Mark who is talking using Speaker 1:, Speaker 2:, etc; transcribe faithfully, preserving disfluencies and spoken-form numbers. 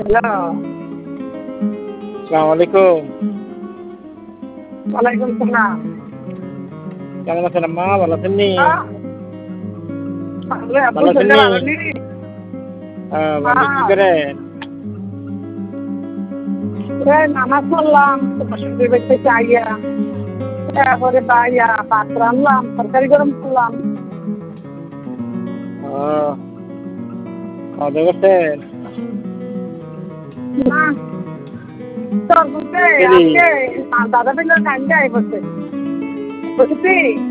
Speaker 1: Hello.
Speaker 2: আসসালামু আলাইকুম।
Speaker 1: ওয়ালাইকুম সালাম।
Speaker 2: কেমন আছেন আম্মা? ভালো আছেন নি?
Speaker 1: হ্যাঁ। ভালো আব্বু
Speaker 2: ভালো আছেন
Speaker 1: শরীরটা
Speaker 2: নি?
Speaker 1: ভালো নি?
Speaker 2: হ্যাঁ, ভালো। কি
Speaker 1: হ্যাঁ।
Speaker 2: করেন?
Speaker 1: এই নামাজ পড়লাম, শ্বশুরবাড়ি থেকে আইয়া। তারপরে বাইয়া ভাত রান্নলাম, তরকারি গরম করলাম।
Speaker 2: ও, খাওয়া দাওয়া করছেন?
Speaker 1: না, তোর বুঝতে
Speaker 2: দেরি।
Speaker 1: আজকে দাদা বিলের কান্দে আই বসে। বুঝলি?